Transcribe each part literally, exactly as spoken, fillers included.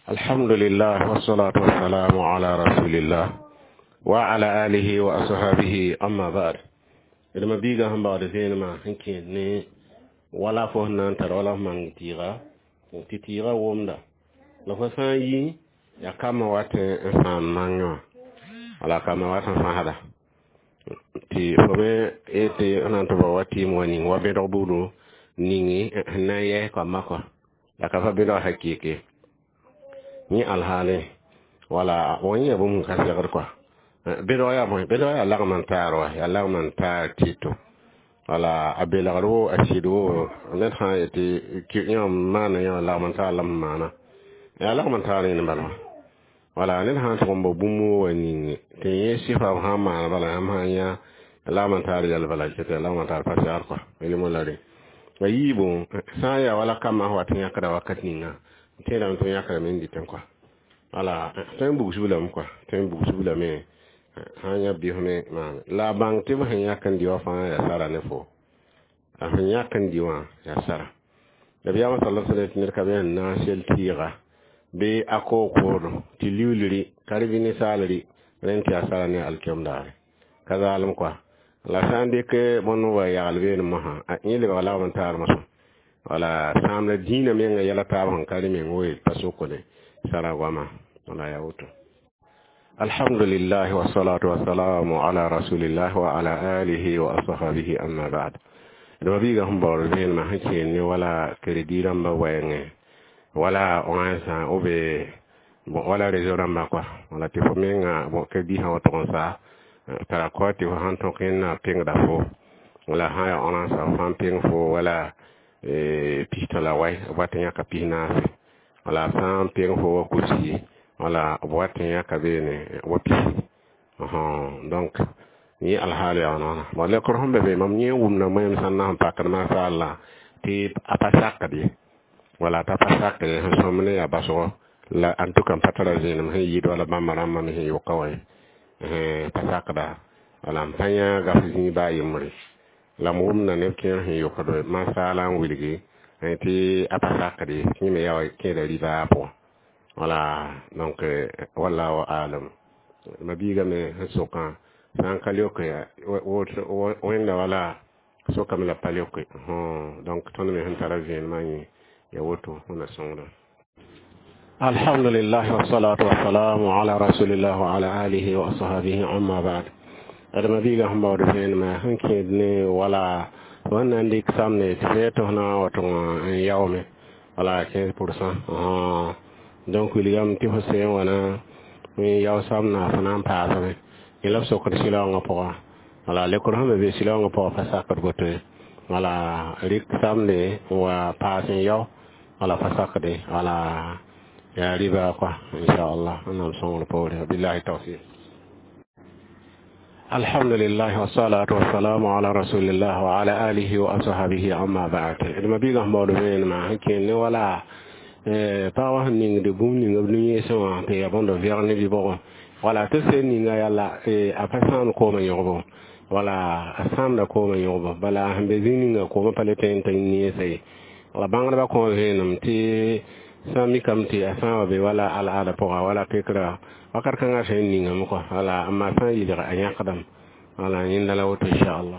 الحمد لله والصلاة والسلام على رسول الله وعلى آله وأصحابه أما بعد. إذا بيجا هم بعد زين ما هنكين ولا فهنا ترى ولا من تيغا تيغا ومدا لفسان يي يا كما وات إنسان مانيو ولا كما وات إنسان هذا ti fobe ete ananto wati mwani wabe dobudu ningi na ye kwa mako ya kafa bido hakiki ni alhali wala wani abu mun kasi yagar kwa bido ya mo bido ya lagman taro ya lagman tar tito wala abelagaro asido net ha ete kiyo mana ya lagman tar lamana ya lagman tar ni balwa wala net ha to mbo bumu wani te yesi fa ha ma bala ha ya lagman tar ya bala te lagman tar fa yar kwa ili mo lari ayibo saya wala kama watu yakada wakati ninga tena mtu yakada mendi tenkwa ala tembu subula mkwa tembu subula me hanya bihome ma la bang te ma yakan diwa fa ya sara nefo a yakan diwa ya sara da biya ma sallallahu alaihi wasallam kabe na sel tira be ako kodo ti liwliri karibini salari renti ya sara ne alkemdare kaza alam kwa la sande ke bonu wa ya alwen maha a yele wala man tar maso wala samla dina men yala ta ban kali men woy pasoko ne sara wama wala ya wuto alhamdulillah wa salatu wa salamu ala rasulillah wa ala alihi wa ashabihi amma ba'd do biga humbor ben ma hakke ni wala krediram ba wayenge wala onsa obe wala rezoram ba kwa wala te fomenga bo kredi ha wato sa tara kwati wa hanto kena ping da fo wala haya ona sa fan ping fo wala e pistola wai wata nya kapina wala san ping fo kusi wala wata nya kabene wopi aha donc ni alhali ona wala ko hombe be mam ni wumna mayam sanna han pakar ma sha Allah ti apasaka di wala ta pasaka de so mene ya baso la en tout cas patara zinam hay yido wala mamara mam he yo kawai eh pasakada wala mpanya gafini ba yimri la mum na ne ken he yo kado masala wiligi enti apasakade ni me yawa ke da riba po wala donc wala wa alam mabiga me soka san kalioke wo wenda wala soka me la palioke hmm donc ton me hantara jen mani ya woto na songra الحمد لله والصلاة والسلام على رسول الله وعلى آله وصحبه أما بعد أدم بيجا هم بعد فين ما هنكيدني ولا وانا عندك سامنة تفيته هنا وتوما يومي ولا كيس برسان آه دونك اليوم تفسي وانا يوم سامنا فنام باسمه يلف سكر سلام غبوا ولا لكره هم بيسلام غبوا فساكر قطع ولا ريك سامنة وباسين يوم ولا فساكر ولا يا ريبا قا إن شاء الله أنا بسمع البوري بالله التوفيق الحمد لله والصلاة والسلام على رسول الله وعلى آله وأصحابه أما بعد لما بيجا مولوين ما هكين ولا باوه نين دبوم نين دبني سوا في أبوند فيرني بيبو ولا تسين نين يلا أفسان كوما يوبو ولا أسام كوما يوبو بلا هم بزين كوما بالتين تيني سي ولا بانغ بكون هنم تي sami kamti asawa be wala ala ala poa wala kekra wakar kanga sen ninga muko wala amma san yidira anya qadam wala inna la wa insha Allah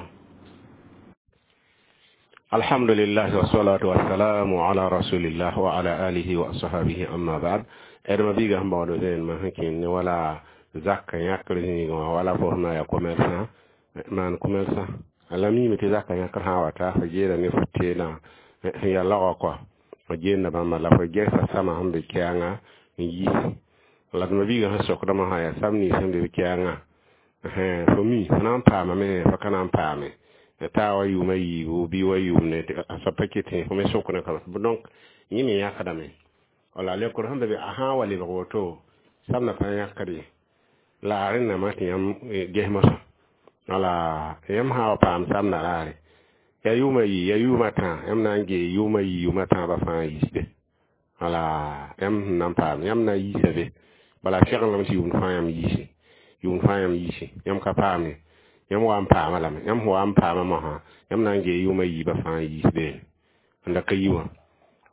alhamdulillah wassalatu wassalamu ala rasulillah wa ala alihi wa ashabihi amma ba'd erma biga hamba wado den ma hakin wala zakka yakri ni wala forna ya commerce man commerce alami mi zakka yakra hawata fajira ni futena ya lawa kwa majena bamba la fajesa sama hambe kianga yi la dum biga ha sokra ma haya samni sambe kianga eh for me nan pa ma me fa kana pa me ta wa yu mai u bi wa yu ne sa pakete for me sokra ka donc yimi ya kadame wala le ko hambe be aha wali roto samna pa ya kadi la arina ma tiyam gehma wala yam ha pa am samna lare ya yuma yi ya yuma ta yam na nge yuma yi yuma ta ba fa yi de ala yam nan pa yam na yi sebe bala shekhan lam si yum fa yam yi si yum fa yam yi si yam ka pa me yam wa pa ma lam yam wa pa ma ma ha yam na nge yuma yi ba fa yi de anda ka yiwa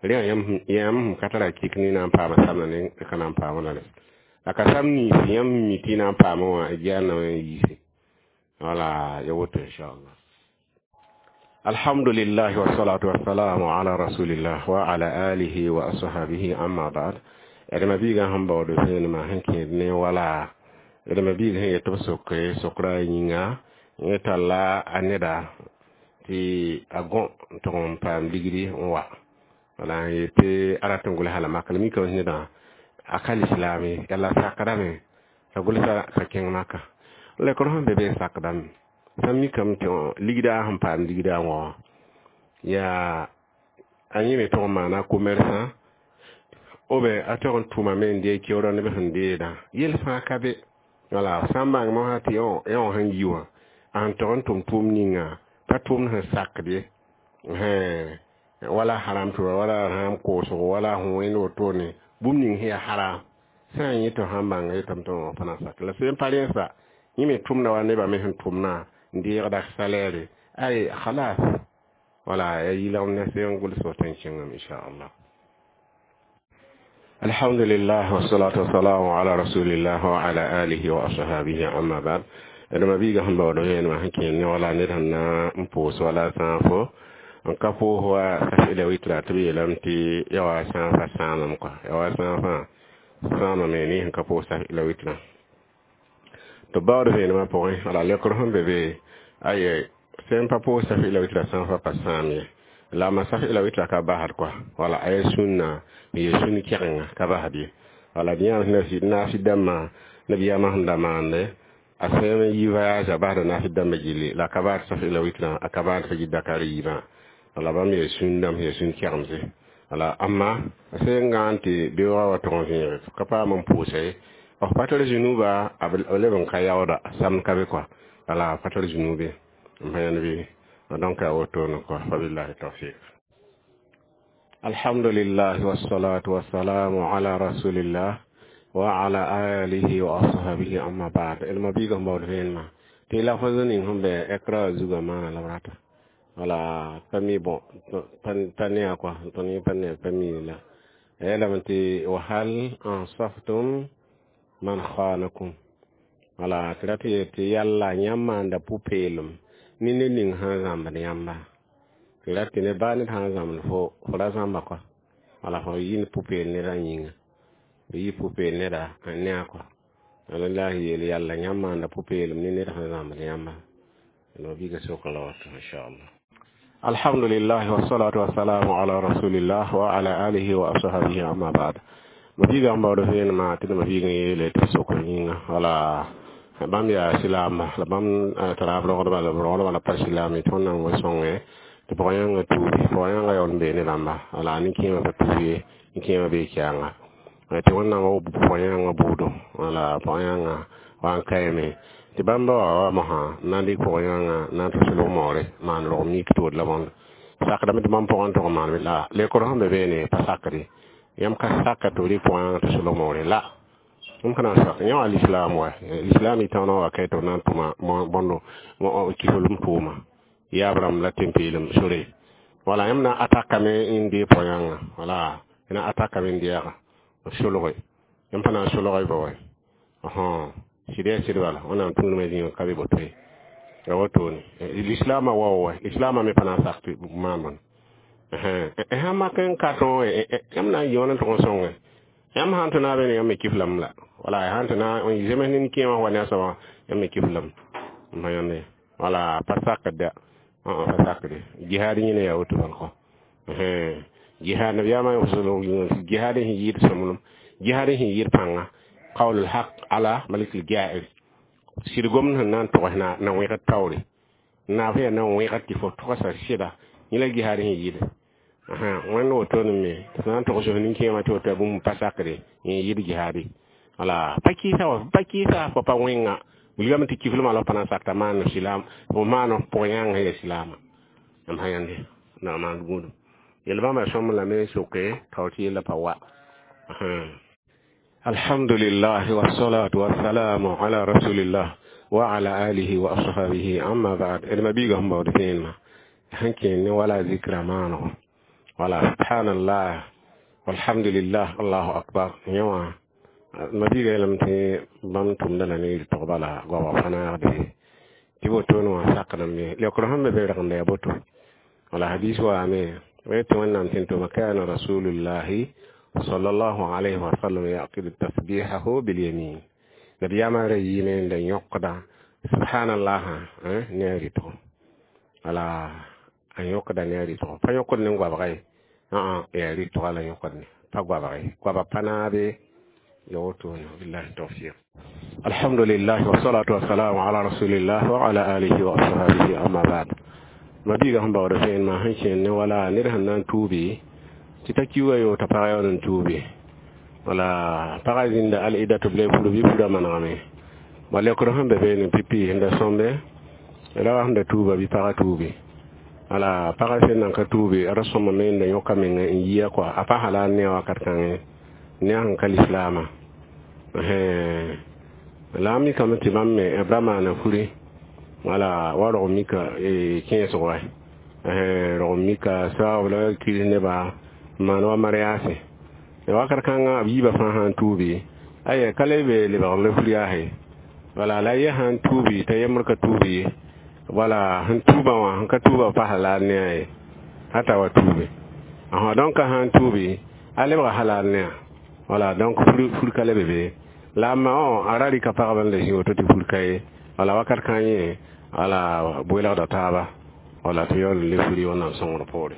riya yam yam katara kikni na pa ma samna ne kana pa wala aka samni yam miti na pa ma wa jana yi wala ya wuto inshallah. Alhamdulillah wa salatu wa salamu ala rasulillah wa ala alihi wa ashabihi amma ba'd. Edema biga hamba do sen ma hanke ne wala edema biga he to sokre sokra yinga ngeta aneda ti agon ton pam digri wa wala yete aratungul hala makal mi ko ni da akal islami yalla sakadame tagul sa ka ken maka le ko hon bebe sakadam sammi kam to ligida han pam digida wa ya anyi me to mana commerçant obe aton tuma men de ki oro ne be hande da yel fa kabe wala samba mo hati o e on han yiwa an ton tum tum ninga patum ha sakde he wala haram to wala haram ko so wala huwen o to ne bumning he haram san yi to hamba ngai tam to pana sakla sen parensa yime tum na wane ba me hun tum na ndi da salaire ay khalas wala yi law ne sen gol so tan cingam insha Allah. Alhamdulillah wassalatu wassalamu ala rasulillah wa ala alihi wa ashabihi amma ba'd. Edama biga hamba do yen ma hakin ne wala ne tan na mpo so wala sanfo an kapo wa safila witra tabi lamti yawa sanfa sanam ko yawa sanfa sanam me ni kapo safila witra to bawdo yen ma po wala le ko hombe be aye sem papo safila witra sanfa pasami la ma safila witra ka bahar ko wala ay sunna ye sunni kirenga ka bahadi wala diyan na si na si damma nabiya ma handa mande aseme yiva ja bahada na si damma jili la kabar safila witra akabar fa jidakari yiba wala bam ye sundam ye sun kiramse wala amma ase nganti be wa tonzire kapa mon pousse o patale junuba abel oleven kayawda sam kabe quoi wala patale junube mbayan bi donc a wotono quoi wabillahi tawfiq. Alhamdulillah wassalatu wassalamu ala rasulillah wa ala alihi wa ashabihi amma ba'd. El mabiga mbawdena te la fazani humbe ekra zuga mana labrata wala pami bon pan tania quoi toni pan pami la ela manti wa hal ansaftum man khanakum wala trati ti yalla nyamma nda pupelum nini ning ha zamba nyamba trati ne bani ha zamba fo fo zamba quoi wala fo yin pupel ne ra nyinga yi pupel ne da ne quoi wallahi yalla nyamma nda pupelum nini ha zamba nyamba no biga sokala inshallah. Alhamdulillah wassalatu wassalamu ala rasulillah wa ala alihi wa ashabihi amma ba'd. Mabiga mbawdo fen ma tin mabiga yele to sokoninga wala bam ya islam la bam tarablo ko bala bro wala pa islam to nan wasonge to boyanga tu boyanga yon be ne lamba wala ni kima ba tuye ni kima be kyanga to wannan go boyanga budo wala boyanga wan kayme ti bamba wa maha nandi ko yanga na to selo more man lo mi to la bon sakada mit mam pon to man la le ko hambe be ne pa sakari yam ka sakato ri point to selo more la um kana sa nyo al islam wa islam itano wa kay to nan tuma bondo mo ki holum tuma ya abram la tempelum sore wala yam na ataka me indi point wala ina ataka me ndiya selo ko yam pana selo ko bo aha sire sire wala ona tunu me dinyo kabe botoy rawotoni l'islam wa wa islam me pana sakti mamon eh eh ha maken katon e am na yona to songe am hanto na be ne am kiflam la wala hanto na on jeme ni kima wana sama am kiflam mayone wala pasakada ah pasakade jihad ni ne yawto ko eh jihad na yama usulu jihad hi yir samulum jihad hi yir panga قول الحق على ملك الجائر سيرغم نان توحنا نان ويغا تاوري نافيا نان ويغا تيفو توسا سيدا نيلا جهاري ييد اها وان لو تونمي نان توسو نين كيما تو تابوم باساكري ييد جهاري ala pakita wa pakita ko pa wenga buligam ti kifluma lo pana sakta man islam o mano poyang he islam am hayande na man gudu yelba ma som la me soke tawti la pawa aha. Alhamdulillah wassalatu wassalamu ala rasulillah wa ala alihi wa ashabihi amma ba'd. El mabiga hamba wadfenma hanke ne wala zikra mano wala subhanallah walhamdulillah Allahu akbar yawa nabi ga lam te bam tum dana ni to bala go wa fana de ti boto no sakana me le ko hambe be rakam de boto wala hadis wa me wayto wannan tinto makana rasulullah sallallahu alaihi wa sallam yaqid tasbihahu bil yamin nabi yama reyi ne da yokda subhanallah eh ne to ala an yokda ne ri to fa yokko ne ngwa bagay ah e ri to ala yokko ne pa gwa bagay kwa ba panabe yoto billahi tawfiq alhamdulillah wa salatu wa salam ala rasulillah wa ala alihi wa ashabihi amma ba'd mabiga hamba wada sen ma hanchen ne wala nir hanan tubi titakiwa yo tapaya on tubi wala parazinda al idatu ble fulu bi fuda maname wala ko hambe be ne pipi nda sombe ela handa tuba bi para tubi ala para sen nan ka tubi rasoma men da yokamen yiya kwa apa hala ne wa katkan ne an kal islama eh lami kamati mamme ibrahima na furi wala waro mika e kenso wa eh ro mika sa wala kirine ba manwa mariase e wakar kanga abiba fa han tubi aye kalebe le ba le furi ahe wala la ye han tubi ta yamurka tubi wala han tuba wa han ka tuba fa halal ne ay hata wa tubi aha donc han tubi ale ba halal ne wala donc furi furi kalebe be la ma on arari ka paraban le yoto ti furi kay wala wakar kanye ala boyla da taba wala to yol le furi wona son report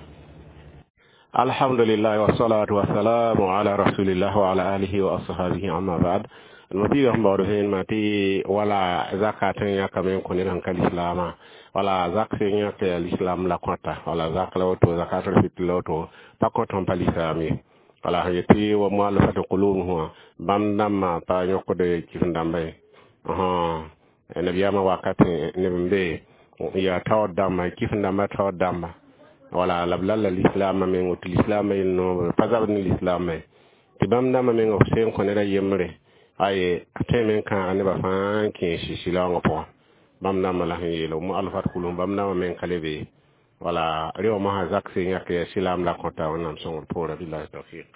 alhamdulillah wa salatu wa salamu ala rasulillah wa ala alihi wa ashabihi amma ba'd المبيغ هم بارهين ماتي ولا زكاة يكمن كونين هنكال الإسلام ولا زكاة يكمن الإسلام لا قطع ولا زكاة لوتو زكاة الفت لوتو تقطع بالإسلامي ولا هيتي ومؤلفة قلوبهم بامدام با يقود كيفن دامبي أها النبي ما وقت نبي يا تاو دام كيفن دام تاو دام ولا لبلال الإسلام من وت الإسلام إنه فزابن الإسلام تبامدام من وسين كونين يمري ay temen kan aneba fan kin shisila ngopo bamna mala hilo mu alfat kulum bamna men kalebe wala rew ma zakse nyake silam la kota wonam son pora billahi tawfiq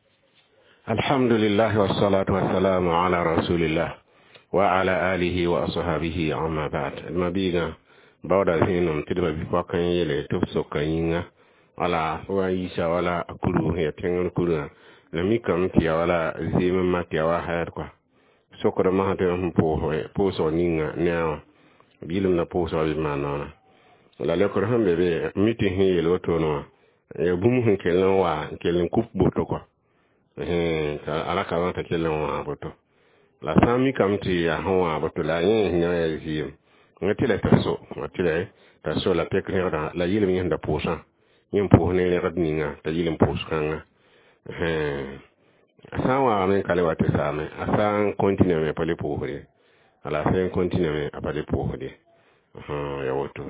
alhamdulillah wassalatu wassalamu ala rasulillah wa ala alihi wa ashabihi amma ba'd mabiga bawda hinum tidba bi ko kan yele to so kanyinga wala wa isha wala akulu ya tengon kulu la mi kam ti wala zima mati wa hayar kwa sokora ma hade hum po po so ninga nea bilum na po so bi manana la le ko hambe be miti hi lo to no e bum hun kelen wa kelen kup boto ko eh ala ka wa ta kelen wa boto la sami kam ti ya ho boto la yin nya ya yi ngati la taso ngati la taso la tekne da la yilim yin da po sa yin po ne le radninga ta yilim po skanga eh asawa men kale wate same asan continue me pale pohore ala sen continue me apale pohore aha ya woto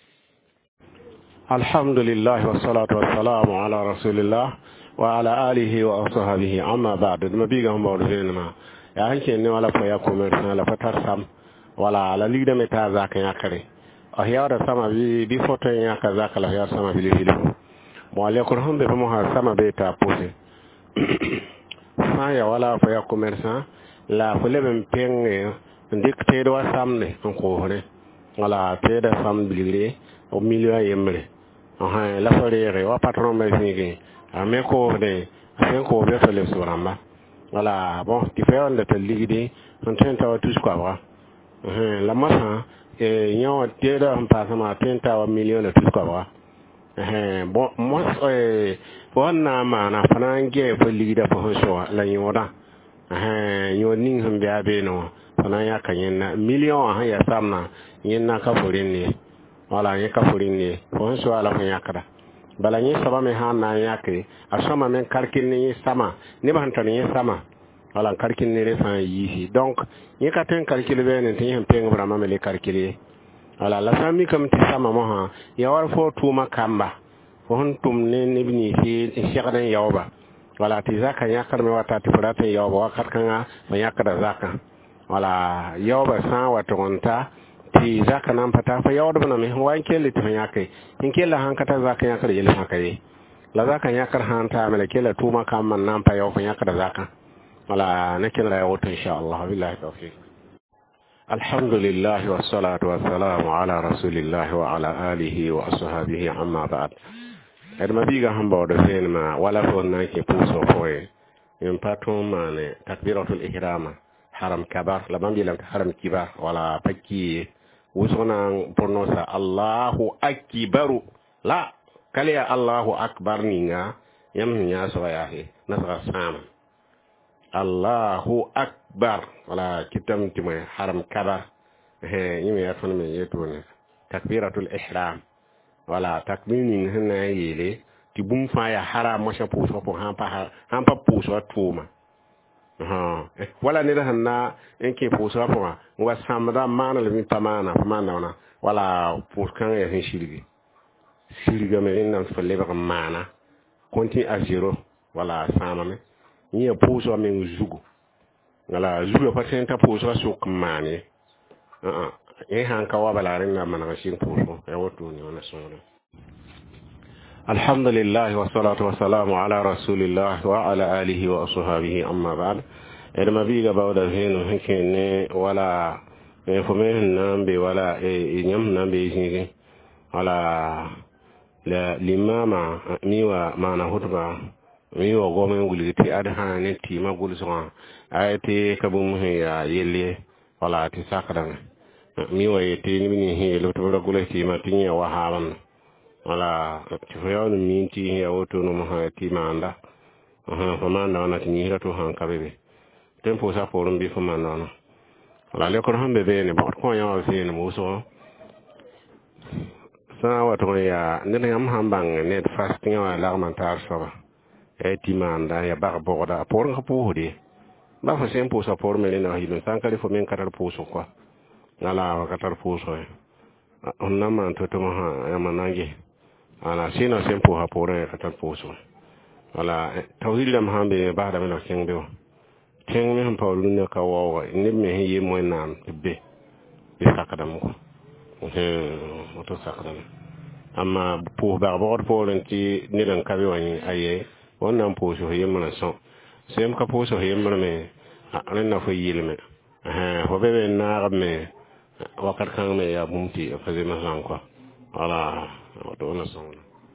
alhamdulillah wassalatu wassalamu ala rasulillah wa ala alihi wa ashabihi amma ba'd mabiga hum bawdena ya hanke ne wala fa ya commerce la fatar sam wala ala ligda meta zaka ya kare ahya da sama bi bi foto ya ka zaka la ya sama bi lilu mo ale ko hambe mo ha sama beta pose ya wala fa ya commerçant la fule ben penge ndik tedo wa samne on ko hore wala tedo sam bilire o million yemre aha la fere wa patron me singi ame ko de ame ko be to le suramba wala bon ti fe on de te ligidi on tenta wa tous quoi wa eh la masa e nyaw tedo on passe ma tenta wa million de tous quoi wa eh bon mo eh wana ma na fanange fo ligida fo so la yoda eh yo ning hum biya be no fananya kanyen million ha ya samna yenna ka furin ne wala ye ka furin ne fo so ala fo yakada bala ni saba me ha na yake asama men karkin ni sama ni ban tan ni sama wala karkin ni refa yi donc ni ka ten karkil be ne tin peng brama me le karkili wala la sami kam ti sama mo ha ya war fo tuma kamba fon tum ne ne bini fi shagadan yawba wala ti zaka yakar me wata ti furata yawba wakat kanga ma yakara zaka wala yawba sa wata gonta ti zaka nan fata fa yawda bana me wan kelle ti yake in kella hankata zaka yakar yele hakaye la zaka yakar hanta mele kila tuma kam man nan pa yo fa yakar zaka wala nakin la yawto insha Allah billahi tawfiq. Alhamdulillah wassalatu wassalamu ala rasulillah wa ala alihi wa ashabihi amma ba'd. Edma biga hamba do senma wala fo nanke puso foye en patum mane takbiratul ihrama haram kabar la bambi la haram kibar wala pakki wusona pronosa Allahu akbar la kaliya Allahu akbar ninga yam nya so ya he nasra sama Allahu akbar wala kitam timay haram kabar he yimi ya fon me yetone takbiratul ihram wala takbinin hana yele ti bum fa ya haram mo sha puso po han pa han pa puso tuma ha wala ne da hanna en ke puso po ma wa samra mana le mi pamana pamana wana wala pus kan ya hin shirigi shiriga me nan fa le ba mana konti a zero wala sama me ni puso me zugu wala zugu pa senta puso so kamani ah e han ka wa balarin na mana shin puso e wotu ni ona sona. Alhamdulillah wassalatu wassalamu ala rasulillah wa ala alihi wa ashabihi amma ba'd. Edma biga bawda henu hekene wala e fomen nambe wala e nyam nambe jingi wala la limama miwa mana hutba miwa gomen guliti adha ne ti magul so ayati kabum ya yelle wala ti sakadan miwa yete ni ni he lo to gulati ma tinya wa halan wala tifoyon minti ya woto no ha ti manda aha famanda wana tinyira to han kabebe tempo sa forum bi famanda wana wala le ko hambe be ne ba ko ya wa fi ne muso sa wato ya ne yam hambang ne fasting wa la man tar so e ti manda ya ba boda por ko pudi ba fa sempo sa por me ne hi ben sankali fo men katar puso ko wala wa katar puso onna man to to ha ya manange ana sino sempo ha pore katar puso wala tawhid lam hambe ba da mena kengbe wa kengme ham pawlu ne ka wawa ne me yi mo nan be be sakadam ko he moto sakadam amma pour ba bord pour nti ne dan kabe wani aye wannan puso yi mana so sem ka puso yi mana me anan na fo yilme eh ho be na me wakat kan me ya bumti fa ze ma ko wala to na so.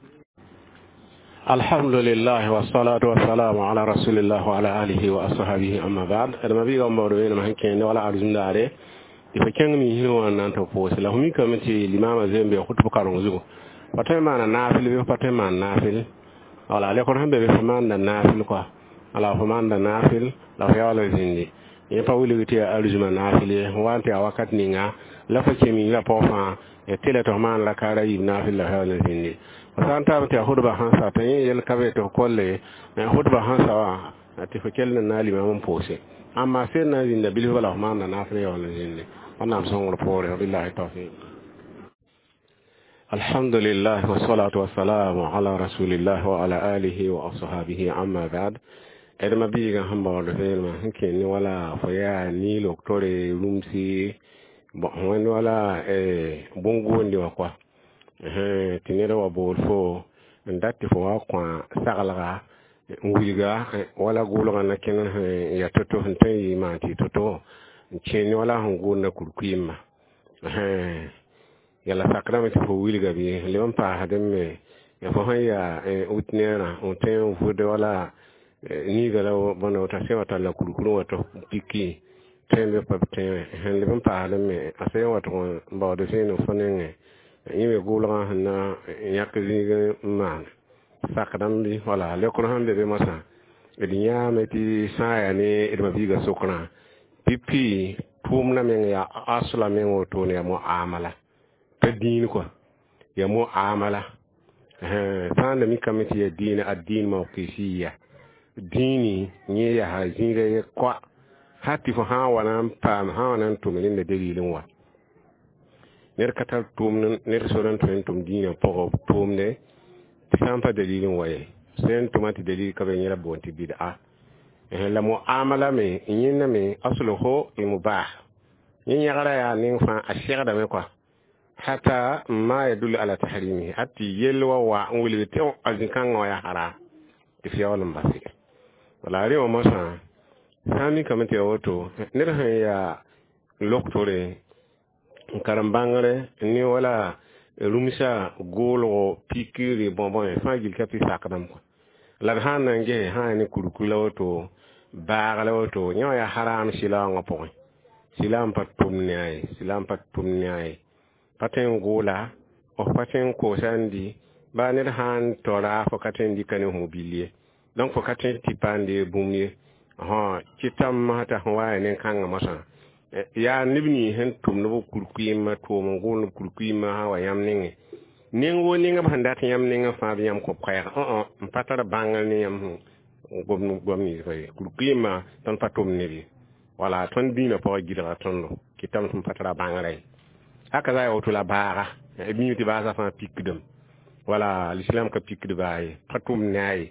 Alhamdulillah wassalatu wassalamu ala rasulillah wa ala alihi wa ashabihi amma ba'd. Adama biga mbawdo wena ma hankene wala arjundare ifa kengni hino nan to pose la humi kamati limama zembe khutbu karon zugo patema na nafil be patema nafil wala le kon hambe be famanda nafil ko ala famanda nafil la yawla zindi e pa wuli giti arjuma nafil wante a wakat ninga la fa kemi la pofa e tele to man la kara yi nafil la yawla zindi wasanta ta hudba hansa tan yel kabe to kolle hudba hansa wa ati fakel na limamon pose amma sai na zinda bil wala famanda nafil yawla zindi wannan son report billahi tawfiq. Alhamdulillah wassalatu wassalamu ala rasulillah wa ala alihi wa ashabihi amma ba'd. Edma biga hamba wala felma hankeni wala faya ni loktore rumsi bon wala e bongo ndi wakwa eh tinere wa bolfo ndatti fo wakwa sagalaga ngulga wala gulga na kenan ya toto hantai manti toto cheni wala hungu na kurkuyima eh yala sakrama ti fo wilga bi leon pa hademme ya fo haya utnera onten fude wala ni gala bono ta se wata la kurkuru wato piki tembe papte hen leon pa hademme ase wato mbawde seno fonenge yime gulga na yakzi man sakram bi wala le ko hande be masa edinya meti saya ne edma biga sokna pipi tumna men ya asla men woto ne mo amala tadin ko ya mo amala eh sanda mi kamiti ya dina ad-din mawqifiyya dini ni ya hazinga ko hatti fo ha wana pam ha wana tumin da dalilin wa ner katal tum ner soran tun tum dina pogo tumne sampa dalilin waye sen tumati dalil ka be nyira bonti bid'a la muamala me yinna me asluhu al mubah yin yagara ya nin fa ashira da me kwa حتى ما يدل على تحريمه حتى يلوى وأولي تيو أزنكان ويا حرا تفيا ولم بسي ولا ريو مسا سامي كمان تيوتو نرها يا لوكتوري كارمبانغري ني ولا rumisa golo pikiri bonbon fa gil kapi sakadam ko la hana nge hani kurukula woto baagala woto nyo ya haram sila ngapo sila patum nyai sila patum nyai paten gola o paten ko sandi ba ne han tora fo katen di kanu mobilier donc fo katen tipande bumye ha kitam mata hawa ne kanga masa ya nibni hen tum no kurkuima to mo gol kurkuima ha wa yam ninge ning wo ninga banda ta yam ninga fa yam ko kaya o o patara bangal ni yam gom gom ni fay kurkuima tan patum ni bi wala ton dina po gidra ton lo kitam tum patara bangalay haka za wato la bara e bi ti ba sa fa pikdum wala l'islam ka pikdu baye patum nay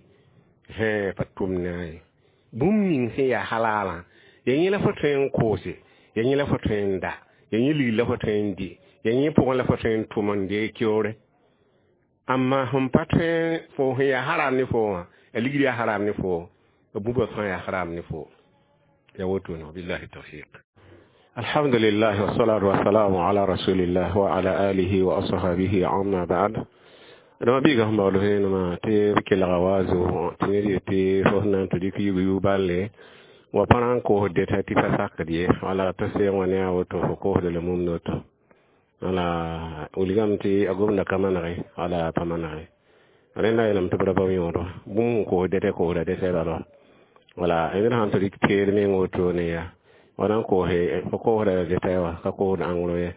he patum nay bum ning he ya halala yenyi la foten kosi yenyi la foten da yenyi li la foten di yenyi po la foten tumande kiore amma hum paten fo he ya haram ni fo e ligi ya haram ni fo bu bo fa ya haram ni fo ya wato no billahi tawfiq الحمد لله والصلاة والسلام على رسول الله وعلى آله وأصحابه عما بعد لما بيجا هم بقولين ما تيرك الغوازو تنيري تي فهنا تديكي يبالي وبران كوه ديتا تفساك دي على تسير ونيا وتفكوه للموم نوتو على ولغام تي أقوم كمان غي على كمان غي علينا يلم تبرا بميورو بوم كوه ديتا كوه ديتا دارو ولا إذن هم تديك تير مين وتو نيا wana ko he ko re de tawa ka ko anglo ye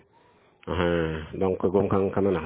aha donc gom kan kanana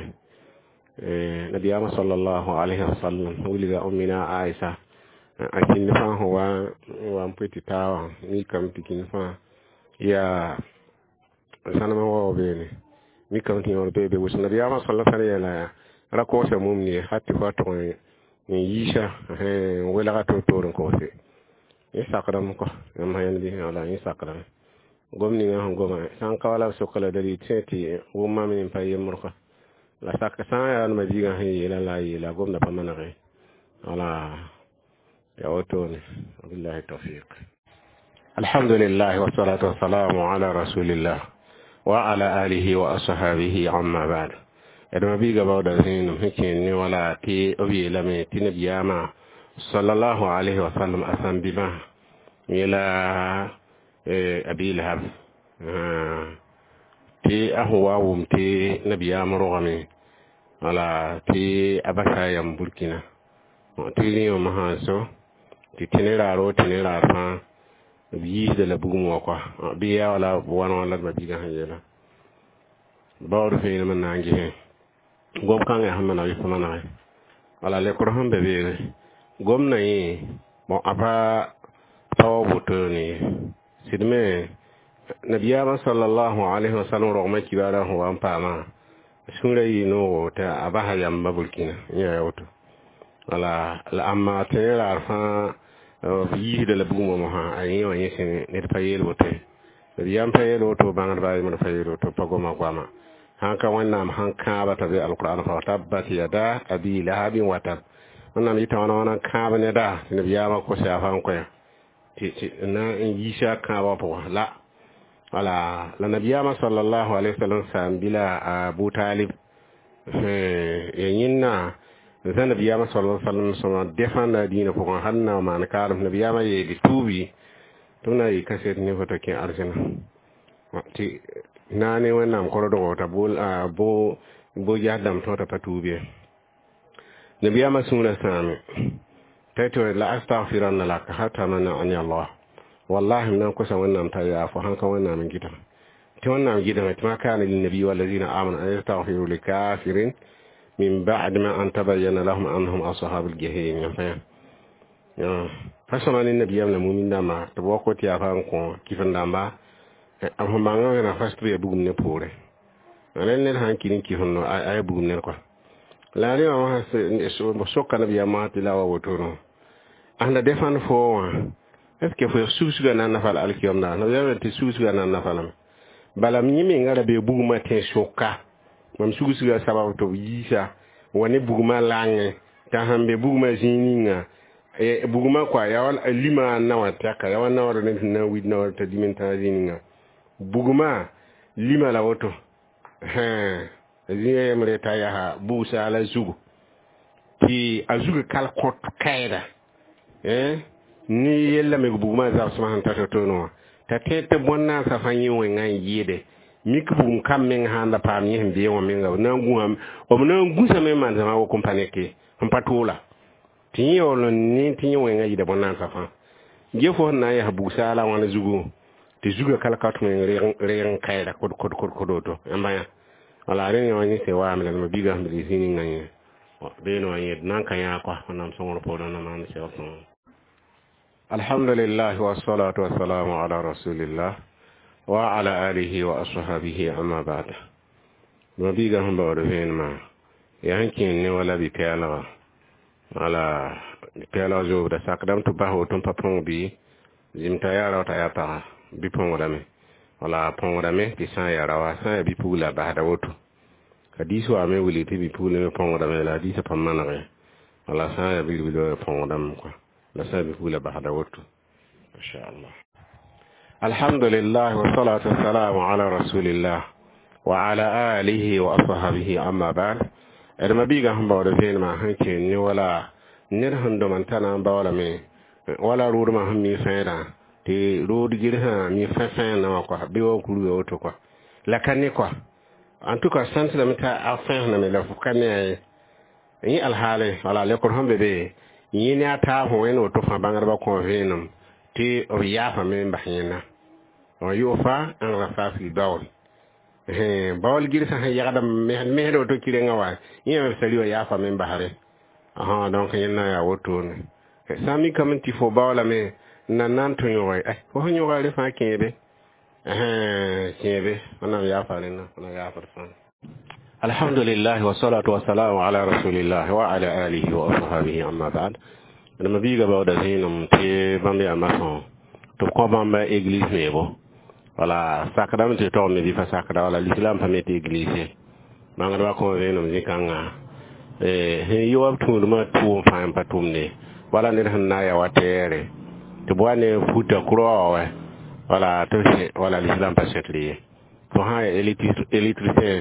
eh nabi ama sallallahu alaihi wasallam wuliga ummina aisha akin fa huwa wa mpiti tawa ni kam tikin fa ya sanama wo bene mi kam tin wor bebe wus nabi ama sallallahu alaihi wasallam ra ko se mum ni hatti fa to ni yisha eh wala ga to to ko se isakram ko am hayan bi ala isakram gomni nga ngoma san kawala sokala dali teti wo mami pa yemurka la sakka san ya ma diga hi la la la gomna pa manare ala ya otoni billahi tawfiq alhamdulillah wa salatu wa salamu ala rasulillah wa ala alihi wa ashabihi amma ba'd edama biga bawda zinu hikin ni wala ti obi lame tinabiyama sallallahu alaihi wa sallam asan bima ila abi lahab ti ahwa wum ti nabiyama rogami wala ti abaka yam burkina ti ni o mahaso ti tinira ro tinira fa bi de la bugumo kwa bi ya wala wana wala ba biga hayela bawru fe man nangi gom kan ya hamana wi famana wala le ko hambe be gom na yi mo aba tawbutuni sidme nabiyama sallallahu alaihi wasallam rogma kibara ho ampama sura yi no ta abaha yamba bulkina ya yoto wala la amma tera fa yi de la bumo mo ha ayi wa yese ne ta yel wote nabiyam payel woto bangar bayi mo payel woto pagoma kwama hanka wannan hanka ba ta bi alquran fa tabbat yada abi lahabin watab wannan ita wannan wannan ka bane da nabiyama ko shafan ko na yisha ka ba po la wala la nabiyama sallallahu alaihi wasallam sam bila abu talib eh yinna zan nabiyama sallallahu alaihi wasallam defanda dina ko hanna man karam nabiyama ye di tubi tuna yi kaset ne foto ke arjana ti nane wannan ko do ta bol bo bo yadam to ta patubi nabiyama sunna sami taito la astaghfiranna lak hatta mana an Allah wallahi nan kusa wannan ta ya fa hanka wannan min gidan ti wannan gidan ma kana lin nabi wal ladina amanu an yastaghfiru lil kafirin min ba'd ma an tabayyana lahum annahum ashabul jahim ya fa ya fasama lin nabi yamna mu'min dama to boko ti afa ko kifan damba am manga na fastri e bugum ne pore alen ne han kinin kifan no ay bugum ne ko la ni ma so sokka nabi yamma tilawa wotono anda defan fo est ce que fo susu ga nan nafal alkiyam na na yawe ti susu ga nan nafalam balam nyimi ngara be buguma te shoka mam sugu sugu sabab to yisa woni buguma lange ta hambe buguma zininga e buguma kwa ya wal lima na wata ka ya wana wala na wid na wata dimenta zininga buguma lima la woto ha ziye mre ta ya ha busa ala zugu ti azugu kal kot kaida eh ni yella me buguma za sama han ta to no ta tete bonna sa fanyi wenga yide mik bugum kam men handa pam yin biye wo men ga na nguam o na ngusa me man zama wo company ke on patula tin yo lo ni tin yo wenga yide bonna sa fa je fo na ya busa ala wana zugu ti zugu kala kat men re kaida kod kod kod kodoto ambaya wala ren yo ni se wa me na biga mbi sini ngani be no yed nan kan ya kwa nam songo po na man se o alhamdulillah wa salatu wa salamu ala rasulillah wa ala alihi wa ashabihi amma ba'd no biga hamba wado henma yankin ne wala bi kala ala kala zo da sakdam to baho to papon bi jimta yara ta yata bi pon wadame wala pon wadame bi san yara wa san bi pula ba da woto hadisu ame wuli ti bi pula me pon wadame la hadisa pamana re wala san bi bi do pon wadame ko la san bi pula ba da woto insha Allah. Alhamdulillah wa salatu wa salamu ala rasulillah wa ala alihi wa ashabihi amma ba'd. Erma biga hamba wada ma hanke ni wala nir hando mantana ba wala me wala rudu ma hammi faida ti rudu girha mi fafa na ko bi wo kulu yo to ko la kanni ko en tout cas sant da mita afin na me la fukane yi alhale wala le ko hambe be yi ni ata ho en to fa bangar ba ko venum ti o yafa me mbahina o yofa an rafa fi bawl eh bawl girsa ha yagada me do to kire ngawa yema saliyo yafa me bahare aha donc yenna ya woto ne sami kamti fo bawla me nanan to nyoy ay ko nyoy le fa kebe eh kebe ona yafa le na ona yafa fan alhamdulillah wa salatu wa salamu ala rasulillah wa ala alihi wa ashabihi amma ba'd dama biga bawda zinum te bambe amason to ko bamba église mebo wala sakadam te to me di fa sakada wala l'islam pa mete église manga ba ko zinum zikanga eh he yo tu ma tu fa pa tumne wala ne hanna ya watere to bwane futa krowe wala to wala l'islam pa setli to ha électricité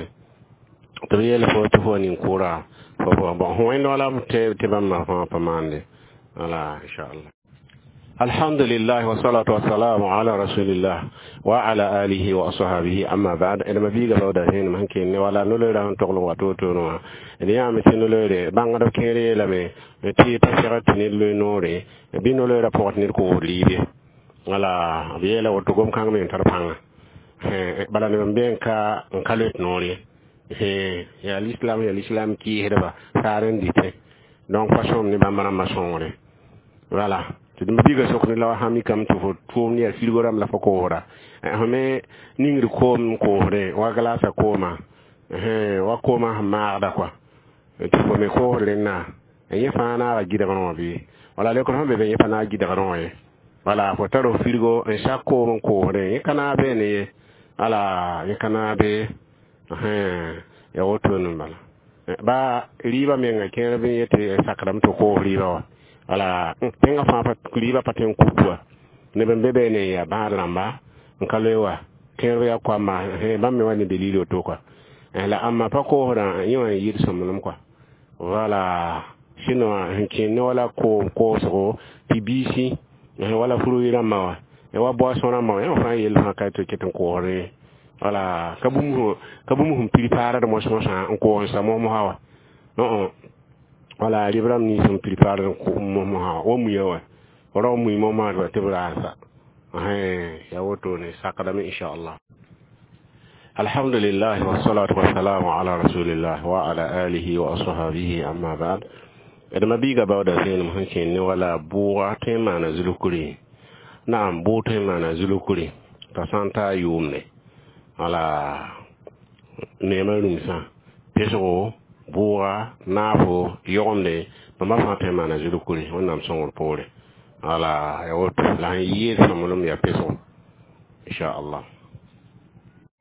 to yele fo to fo ni kura fo bon ho en wala te te bamma fa pa mande wala inshallah. Alhamdulillah wa salatu wa salamu ala rasulillah wa ala alihi wa ashabihi amma ba'd. Ina biga bawda hen man ken ne wala no le ran toklo wato to no ina ya me tin le re banga do kere la me ti ta sirati ni le no re bi no le rapport ni ko libe wala bi la wato gom kan me tar panga eh bala ne ben ka kalet no re eh ya l'islam ya l'islam ki hedaba saren dite donc façon ni ba mara maçon re voilà to dum biga sokni lawa hami kam to fo to ni filgoram la fako ora hame ningri ko ko re wa glasa koma eh wa koma ma da kwa to fo me ko re na e fa na ga gida no bi wala le ko hambe be fa na gida no e wala fo taro filgo en shakko ko re e kana be ne ala e kana be eh ya woto no bala ba riba me nga kere be yete sakram to ko riba ala tenga fa pa kuliba paten kubwa ne bembe ne ya baramba nkalewa kero ya kwa ma he bamme wani delilo to kwa ala amma pa ko hora yiwa yirso munum kwa wala shino hinkin wala ko ko so tibisi wala furu ira mawa e wa bo so na mawa e fa yel ha ka to keten ko hore wala kabum kabum hum prepare de mo so sa ko sa mo mo hawa no wala libram ni sun prepare ko mo mo ha o mu yawa ro mu mo ma do te brasa eh ya woto ne sakadami insha Allah. Alhamdulillah wa salatu wa salamu ala rasulillah wa ala alihi wa ashabihi amma ba'd. Edma biga bawda sen mu hankin ne wala buwa te mana zulukuri na'am bu te mana zulukuri ta santa yumne wala ne ma rumsa peso buwa nafo yonde mama fate mana zulukuri wonnam songol pole ala ya woto la yi samulum ya peso insha Allah.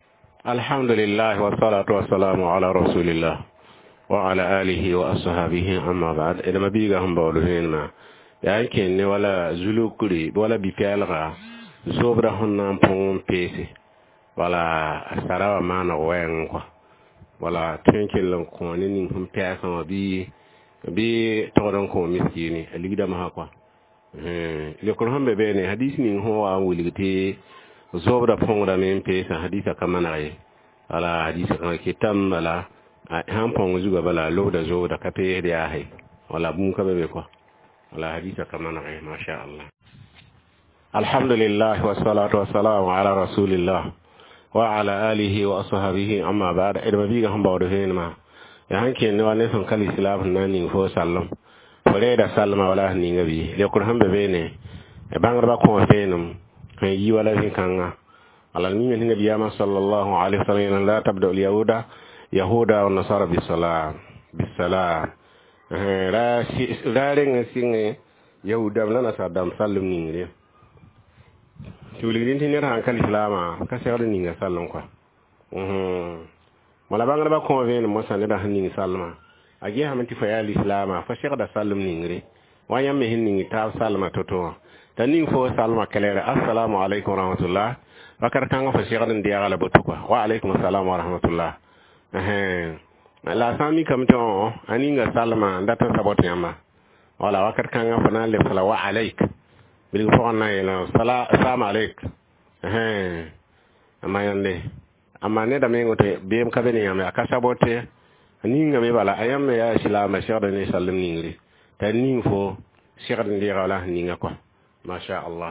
alhamdulillah wa salatu wa salamu ala rasulillah wa ala alihi wa ashabihi amma ba'd idan mabiga hamba wala henna ya yake ne wala zulukuri wala bi fialga zobra honnan pon pese wala sarawa mana wen ko wala tenkel ko ni ni hum pesa bi bi todon ko miskini ligda ma ko eh le ko hambe be ne hadisi ni ho wa wuligte zobra pongra men pesa hadisa kamana ye ala hadisa kan ke tambala han pon zuga bala loda zo da kape da ai wala bun ka be ko wala hadisa kamana ye masha Allah alhamdulillah wa salatu wa salamu ala rasulillah wa ala alihi wa ashabihi amma ba'da idan biga hamba wado henma ya hanke ne wala son kal islam nan ni fo sallam fare da sallama wala ni ngabi le ko hambe be ne e bangar ba ko fenum yi wala hin kanga ala ni min nabi ya sallallahu alaihi wasallam la tabda al yahuda yahuda wa nasara bisalam bisalam eh ra ra ren singe yahuda la nasara dam sallam ni ngire tuligin tin ran kal islama ka sayar ni nga sallam kwa mhm mala bangar ba ko ven mo san da hanin sallama agi hamati fa ya islama fa shekh da sallam ni ngire wayam me hin ni ta sallama toto tanin fo salma kalera assalamu alaikum wa rahmatullah bakar kan fa shigarin da ya gala butu kwa wa alaikum assalam wa rahmatullah eh la sami kam to ani nga salma ndata sabot yamba wala wakar kan fa na le sala wa alaik bil fo na ila sala assalamu alaik eh amma yande amma ne da me ngote be am kabene yamba aka sabote ani nga me bala ayam ya islama shigarin ni sallam ni ngri tanin fo shigarin da ya gala ni nga kwa ما شاء الله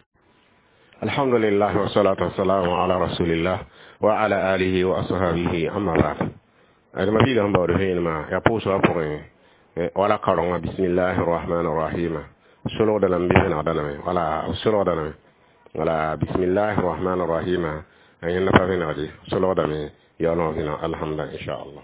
الحمد لله والصلاة والسلام على رسول الله وعلى آله وأصحابه أما بعد أنا ما بيجي هم بورهين ما يبوس وابورين ولا كرنا بسم الله الرحمن الرحيم سلوا دلنا بينا دلنا ولا سلوا دلنا ولا بسم الله الرحمن الرحيم أي نفعنا غادي سلوا دلنا يا نوزنا الحمد لله إن شاء الله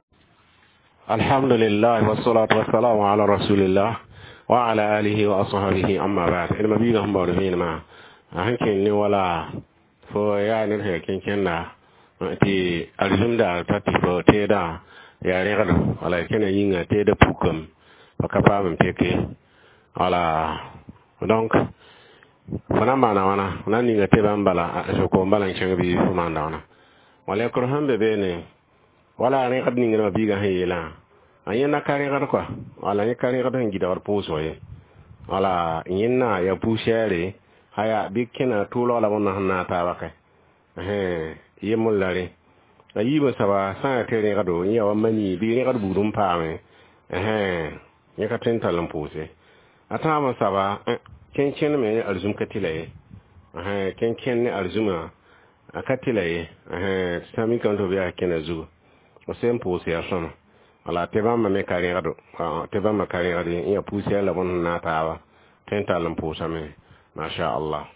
الحمد لله والصلاة والسلام على رسول الله وعلى آله وأصحابه أما بعد إنما بيجا هم بورهين ما هنكين ولا فو يعني هي كين كنا تي الجمدة تاتي فو تيدا يا رجل ولا كنا ينعا تيدا بوكم فكفا من تيكي ولا دونك فنا ما نوانا فنا نيجا تيبان بلا شوكو بلا نشان بي فمان دانا ولا كرهم ببيني ولا رجل نيجا بيجا هي لا ayena kare gar kwa wala ni kare gar ngi dawar puso ye wala yinna ya pushere haya bikina tulo la wonna na ta baka eh yemul lare ayi ba saba sa tere gado ya wa mani bi ne gado burum pa me eh ya ka tenta lam puse ata ma saba ken ken me arzum katile eh ken ken ne arzuma akatile eh sami kan to biya ken azu o sem puse ya sama wala teba ma me kare gado teba ma kare gado ya pusiya la bon na tawa tenta lam pusa me masha Allah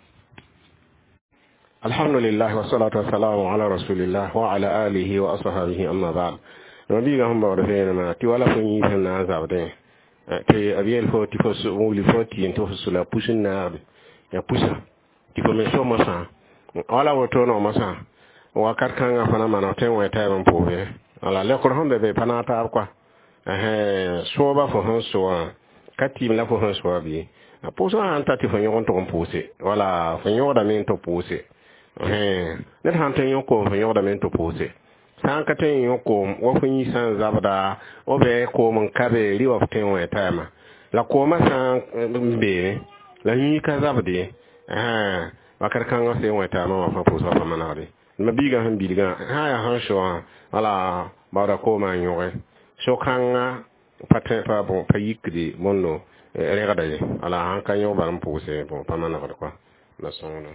alhamdulillah wa salatu wa salamu ala rasulillah wa ala alihi wa ashabihi amma ba'd nabi ga hamba da fena ma ti wala kun yi tan na zabde te abiyel fo ti fo su wuli fo ti en to su la pusin na ya pusa ti ko me so ma sa wala woto no ma sa wa kar kan ga fana ma no ten wa ta ban pobe ala le ko hambe be panata kwa eh so ba fo han so kati la fo han so bi a poso an tati fo nyon to pose wala fo nyon da men to pose eh ne han ten yon ko fo nyon da men to pose san ka ten yon ko wo fo yi san zabada o be ko mun kabe riwa ten wa tama la ko ma san be la yi ka zabde eh wakar kan se wa tama wa fa poso fa manade ma biga han biga ha ya han so ala bawda ko ma nyore so kanga patin pa bon payikdi monno regada ye ala han kanyo baram pose bon pamana kwa na sono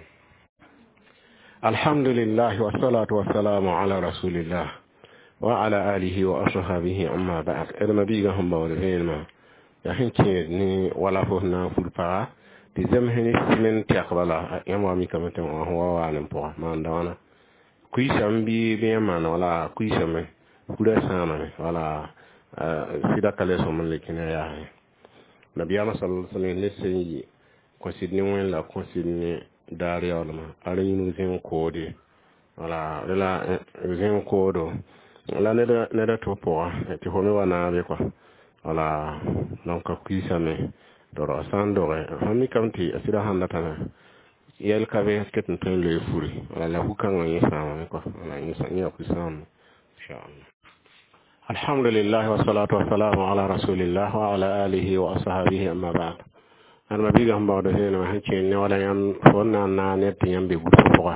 alhamdulillah wa salatu wa salamu ala rasulillah wa ala alihi wa ashabihi amma ba'd edama biga hum bawda ma ya hinke ni wala fo na fulpa di zemheni simen tiakbala yamwa mi kamete wa wa nan po ma ndawana kuisam bi bi mana wala kuisam kuda sama wala sida kale so man lekina ya nabiyana sallallahu alaihi wasallam lesi ko sidni won la ko sidni dariya wala ma ala yinu zen ko de wala la zin kodo la ne da ne da to po ti ho me wana be quoi wala donc qui ça me doro sandore hami county asida handa tana yel ka be ket nten le furi wala la hukan ngi sama quoi wala ngi sa ngi ko sam inshallah alhamdulillah wa salatu wa salamu ala rasulillah wa ala alihi wa ashabihi amma ba'd an mabiga hamba do hena hanci ne wala yan fonna na ne tiyambe gudu ko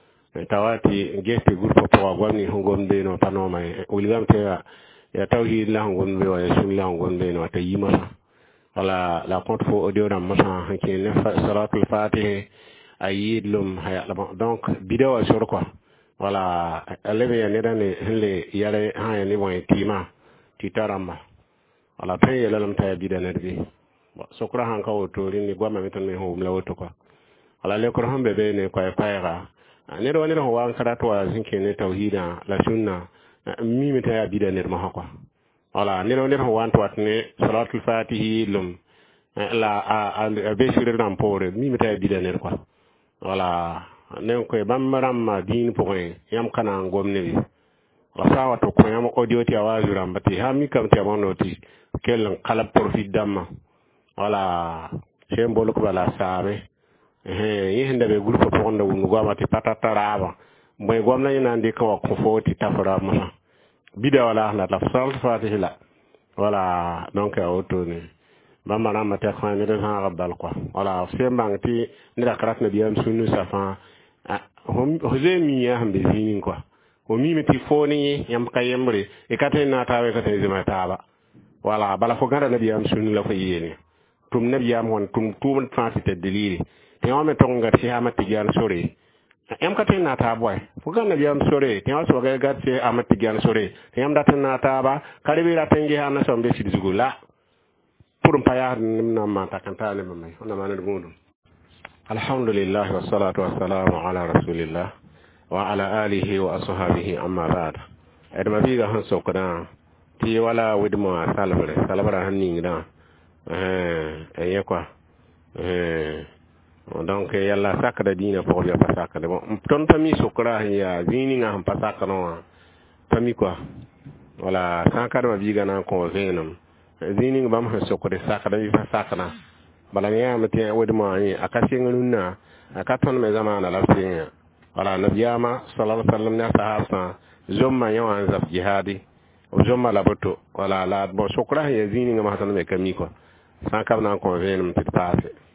tawati gesti gurfo po gwamni hongombe no panoma uligam te ya tawhid la hongombe wa sun la hongombe no ta yima wala la compte fo audio na masa hanki ne salatul fatih ayid lum haya donc video sur quoi wala alebe ya ne dane hele yare ha ya ni bon tima titaramba wala pe ya lam ta bidane bi sokra han ka wotori ni gwama meton me ho mla woto quoi wala le ko hambe be ne ko e paira ne do ne do wan karatu wa zinke ne tauhida la sunna mi mi ta bida ne ma hakwa wala ne do ne do wan to ne salatul fatihi lum la a be shire ram pore mi mi ta bida ne quoi wala ne ko bammaram ma din point yam kana ngomne bi wala sawa to ko yam audio ti awazu rambati ha mi kam ti amonoti kel kala profit damma wala sembolo ko bala sabe eh yihinde be groupe ko onda wonu gomati patataraba moy gomna ni nandi ko ko foti tafara ma bida wala la la sal fatih la wala donc auto ni bamba na mata ko ni de ha rabal quoi wala sembang ti ni da karat na biam sunu safa hom hozemi ya hambe zini quoi o mi meti foni yam kayemre e katen na tawe katen zima taba wala bala fo ganda na biam sunu la ko yeni tum na biam won tum tum fati te deliri te o me tonga ti amati gan sore em ka tin na ta boy fu gan na biam sore te o so ga ga ti amati gan sore te am datin na ta ba kare bi raten gi hana so be si zugula pour pa ya na ma ta kan ta le mai ona ma na dum alhamdulillah wa salatu wa salamu ala rasulillah wa ala alihi wa ashabihi amma ba'd edma bi ga han so kana ti wala widmo salabare salabara hanni ngida eh e quoi eh donc yalla sakada dina pour ya pasaka bon ton tami sokra ya vini nga ham pasaka no tami quoi wala sankada ma biga na ko venum vini bam ha sokre sakada bi pasaka na bala ya mate wodi ma ni akasi ngunna akaton me zamana la finya wala nabiyama sallallahu alaihi wasallam na sahaba zomma yawan zaf jihadi o zomma la boto wala la bon sokra ya vini nga ma tan me kami quoi sankada na ko venum ti passe